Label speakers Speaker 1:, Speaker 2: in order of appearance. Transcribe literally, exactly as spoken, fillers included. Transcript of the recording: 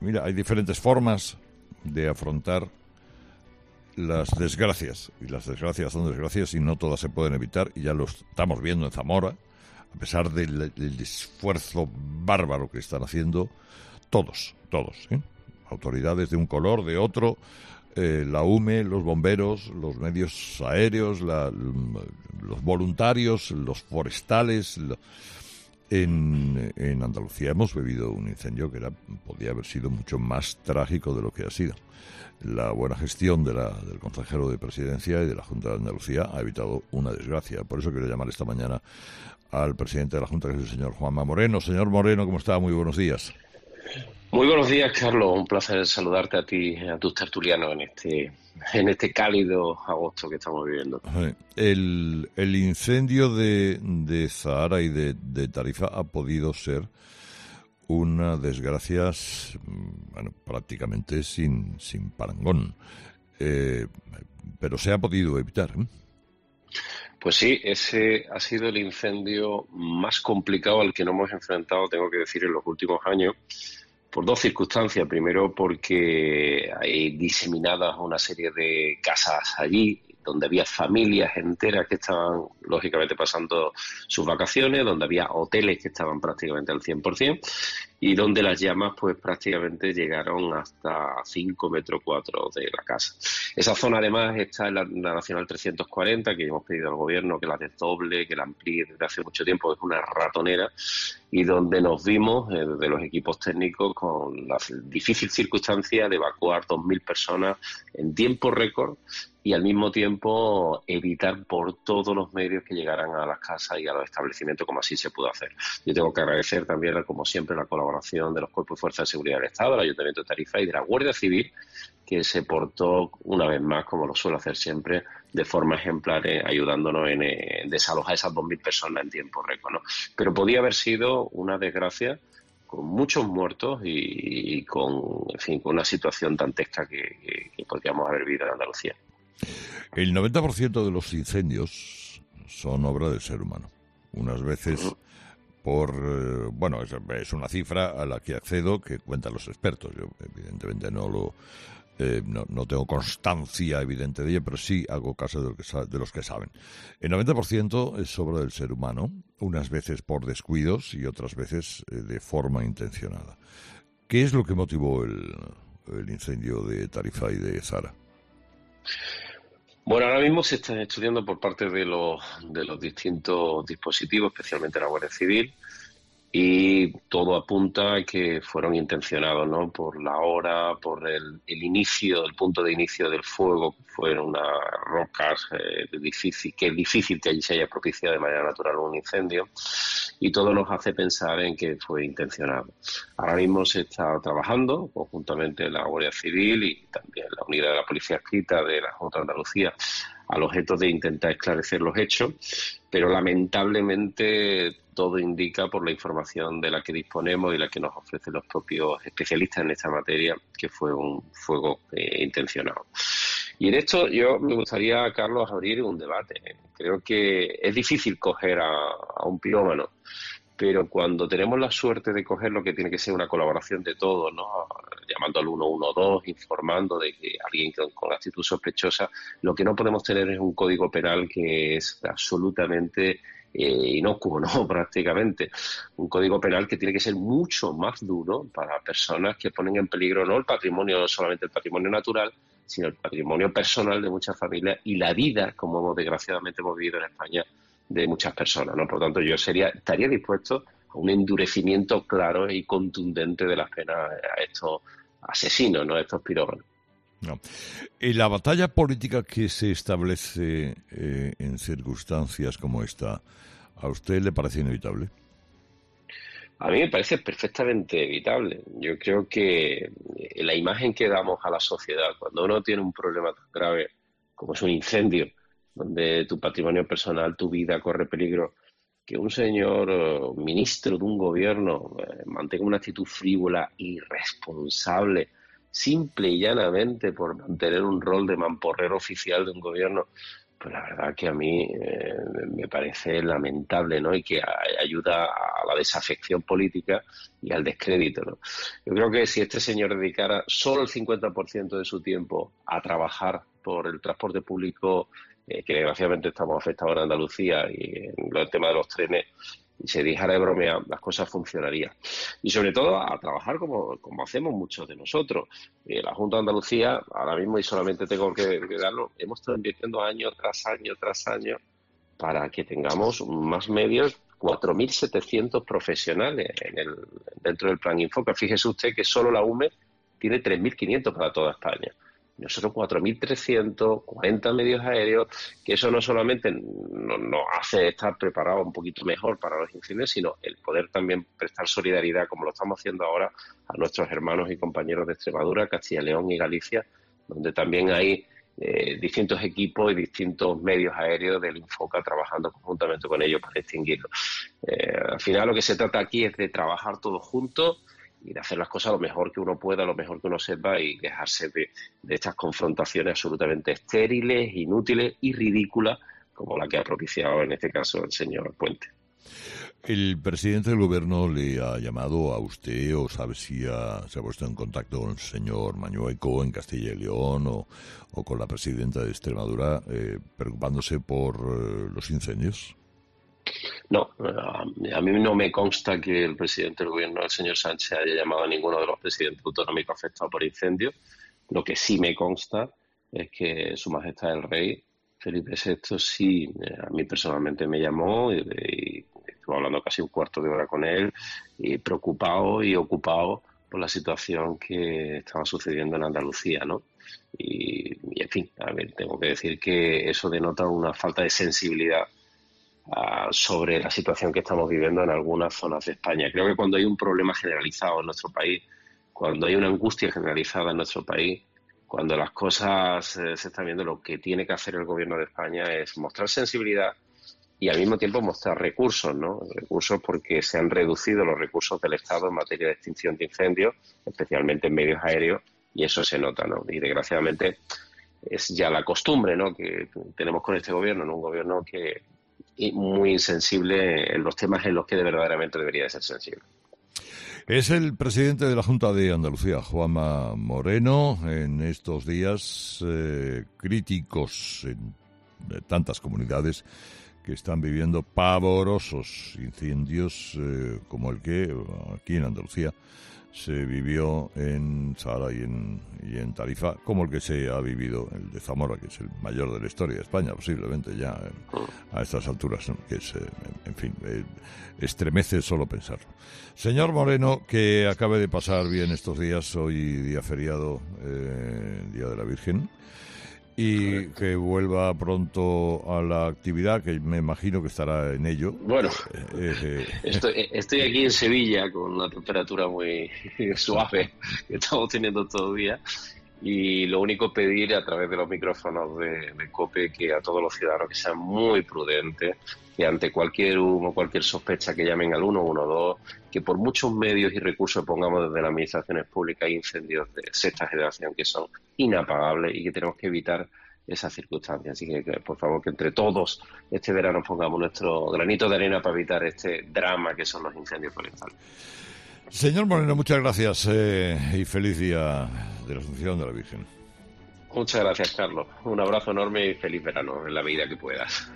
Speaker 1: mira, hay diferentes formas de afrontar las desgracias, y las desgracias son desgracias y no todas se pueden evitar, y ya lo estamos viendo en Zamora, a pesar del, del esfuerzo bárbaro que están haciendo todos, todos, ¿eh? Autoridades de un color, de otro, eh, la U M E, los bomberos, los medios aéreos, la, los voluntarios, los forestales. La, en, en Andalucía hemos vivido un incendio que era, podía haber sido mucho más trágico de lo que ha sido. La buena gestión de la, del consejero de Presidencia y de la Junta de Andalucía ha evitado una desgracia. Por eso quiero llamar esta mañana al presidente de la Junta, que es el señor Juanma Moreno. Señor Moreno, ¿cómo está? Muy buenos días.
Speaker 2: Muy buenos días, Carlos. Un placer saludarte a ti y a tus tertulianos en este en este cálido agosto que estamos viviendo.
Speaker 1: El, el incendio de, de Zahara y de, de Tarifa ha podido ser una desgracia, bueno, prácticamente sin, sin parangón. Eh, pero se ha podido evitar, ¿eh?
Speaker 2: Pues sí, ese ha sido el incendio más complicado al que nos hemos enfrentado, tengo que decir, en los últimos años, por dos circunstancias. Primero, porque hay diseminadas una serie de casas allí, donde había familias enteras que estaban, lógicamente, pasando sus vacaciones, donde había hoteles que estaban prácticamente al cien por ciento, y donde las llamas pues prácticamente llegaron hasta cinco metros cuadrados de la casa. Esa zona además está en la, la Nacional trescientos cuarenta, que hemos pedido al gobierno que la desdoble, que la amplíe desde hace mucho tiempo, es una ratonera, y donde nos vimos eh, de los equipos técnicos con la difícil circunstancia de evacuar dos mil personas en tiempo récord, y al mismo tiempo evitar por todos los medios que llegaran a las casas y a los establecimientos, como así se pudo hacer. Yo tengo que agradecer también, como siempre, la colaboración de los Cuerpos y Fuerzas de Seguridad del Estado, del Ayuntamiento de Tarifa y de la Guardia Civil, que se portó una vez más, como lo suele hacer siempre, de forma ejemplar, eh, ayudándonos en, eh, en desalojar a esas dos mil personas en tiempo récord, ¿no? Pero podía haber sido una desgracia con muchos muertos y, y con, en fin, con una situación dantesca que, que, que podríamos haber vivido en Andalucía.
Speaker 1: El noventa por ciento de los incendios son obra del ser humano. Unas veces por... Eh, bueno, es, es una cifra a la que accedo, que cuentan los expertos. Yo evidentemente no lo... Eh, no, no tengo constancia evidente de ello, pero sí hago caso de, lo que, de los que saben. El noventa por ciento es obra del ser humano, unas veces por descuidos y otras veces eh, de forma intencionada. ¿Qué es lo que motivó el, el incendio de Tarifa y de Zahara?
Speaker 2: Bueno, ahora mismo se está estudiando por parte de los, de los distintos dispositivos, especialmente la Guardia Civil, y todo apunta a que fueron intencionados, ¿no? Por la hora, por el, el inicio, el punto de inicio del fuego, que fueron unas rocas eh, difícil, que es difícil que allí se haya propiciado de manera natural un incendio, y todo nos hace pensar en que fue intencionado. Ahora mismo se está trabajando conjuntamente la Guardia Civil y también la Unidad de la Policía Adscrita de la Junta de Andalucía al objeto de intentar esclarecer los hechos, pero lamentablemente todo indica, por la información de la que disponemos y la que nos ofrecen los propios especialistas en esta materia, que fue un fuego eh, intencionado. Y en esto yo me gustaría, Carlos, abrir un debate. Creo que es difícil coger a, a un pirómano, pero cuando tenemos la suerte de coger lo que tiene que ser una colaboración de todos, ¿no? Llamando al uno uno dos, informando de que alguien con, con actitud sospechosa, lo que no podemos tener es un código penal que es absolutamente eh, inocuo, ¿no? Prácticamente. Un código penal que tiene que ser mucho más duro para personas que ponen en peligro no el patrimonio, no solamente el patrimonio natural, sino el patrimonio personal de muchas familias y la vida, como hemos, desgraciadamente hemos vivido en España, de muchas personas, ¿no? Por lo tanto, yo sería estaría dispuesto a un endurecimiento claro y contundente de las penas a estos asesinos, ¿no? A estos pirómanos.
Speaker 1: No. En la batalla política que se establece eh, en circunstancias como esta, ¿a usted le parece inevitable?
Speaker 2: A mí me parece perfectamente evitable. Yo creo que la imagen que damos a la sociedad cuando uno tiene un problema tan grave como es un incendio, donde tu patrimonio personal, tu vida corre peligro, que un señor uh, ministro de un gobierno eh, mantenga una actitud frívola, irresponsable, simple y llanamente por mantener un rol de mamporrero oficial de un gobierno, pues la verdad que a mí eh, me parece lamentable, ¿no? Y que a, ayuda a la desafección política y al descrédito, ¿no? Yo creo que si este señor dedicara solo el cincuenta por ciento de su tiempo a trabajar por el transporte público, eh, que desgraciadamente estamos afectados en Andalucía y en el tema de los trenes, y se dejara de bromear, las cosas funcionarían. Y sobre todo a trabajar como, como hacemos muchos de nosotros. Eh, la Junta de Andalucía, ahora mismo, y solamente tengo que, que darlo, hemos estado invirtiendo año tras año tras año para que tengamos más medios, cuatro mil setecientos profesionales en el, dentro del Plan Infoca. Fíjese usted que solo la U M E tiene tres mil quinientos para toda España. Nosotros cuatro mil trescientos, cuarenta medios aéreos, que eso no solamente nos no hace estar preparados un poquito mejor para los incendios, sino el poder también prestar solidaridad, como lo estamos haciendo ahora, a nuestros hermanos y compañeros de Extremadura, Castilla y León y Galicia, donde también hay eh, distintos equipos y distintos medios aéreos del Infoca trabajando conjuntamente con ellos para extinguirlo. Eh, al final lo que se trata aquí es de trabajar todos juntos y de hacer las cosas lo mejor que uno pueda, lo mejor que uno sepa y dejarse de, de estas confrontaciones absolutamente estériles, inútiles y ridículas como la que ha propiciado en este caso el señor Puente.
Speaker 1: ¿El presidente del gobierno le ha llamado a usted o sabe si ha, se ha puesto en contacto con el señor Mañueco en Castilla y León o, o con la presidenta de Extremadura eh, preocupándose por eh, los incendios?
Speaker 2: No, a mí no me consta que el presidente del gobierno, el señor Sánchez, haya llamado a ninguno de los presidentes autonómicos afectados por incendios. Lo que sí me consta es que Su Majestad el Rey, Felipe sexto, sí, a mí personalmente me llamó y, y estuve hablando casi un cuarto de hora con él, y preocupado y ocupado por la situación que estaba sucediendo en Andalucía, ¿no? Y, y en fin, a ver, tengo que decir que eso denota una falta de sensibilidad Uh, sobre la situación que estamos viviendo en algunas zonas de España. Creo que cuando hay un problema generalizado en nuestro país, cuando hay una angustia generalizada en nuestro país, cuando las cosas eh, se están viendo, lo que tiene que hacer el gobierno de España es mostrar sensibilidad y al mismo tiempo mostrar recursos, ¿no? Recursos porque se han reducido los recursos del Estado en materia de extinción de incendios, especialmente en medios aéreos, y eso se nota, ¿no? Y desgraciadamente es ya la costumbre, ¿no?, que tenemos con este gobierno, ¿no? Un gobierno que y muy insensible en los temas en los que de verdaderamente debería de ser sensible.
Speaker 1: Es el presidente de la Junta de Andalucía, Juanma Moreno, en estos días eh, críticos en de tantas comunidades que están viviendo pavorosos incendios eh, como el que aquí en Andalucía se vivió en Zahara y en, y en Tarifa, como el que se ha vivido el de Zamora, que es el mayor de la historia de España, posiblemente ya eh, a estas alturas, ¿no? Que es, eh, en fin, eh, estremece solo pensarlo. Señor Moreno, que acabe de pasar bien estos días, hoy día feriado, eh, Día de la Virgen, y que vuelva pronto a la actividad, que me imagino que estará en ello.
Speaker 2: Bueno,
Speaker 1: eh, eh,
Speaker 2: estoy, estoy aquí en Sevilla con una temperatura muy suave que estamos teniendo todo el día, y lo único pedir a través de los micrófonos de, de COPE que a todos los ciudadanos que sean muy prudentes, que ante cualquier humo, cualquier sospecha que llamen al uno uno dos, que por muchos medios y recursos pongamos desde las administraciones públicas, hay incendios de sexta generación que son inapagables y que tenemos que evitar esas circunstancias. Así que, que, por favor, que entre todos este verano pongamos nuestro granito de arena para evitar este drama que son los incendios forestales.
Speaker 1: Señor Moreno, muchas gracias eh, y feliz día de la Asunción de la Virgen.
Speaker 2: Muchas gracias, Carlos. Un abrazo enorme y feliz verano en la medida que puedas.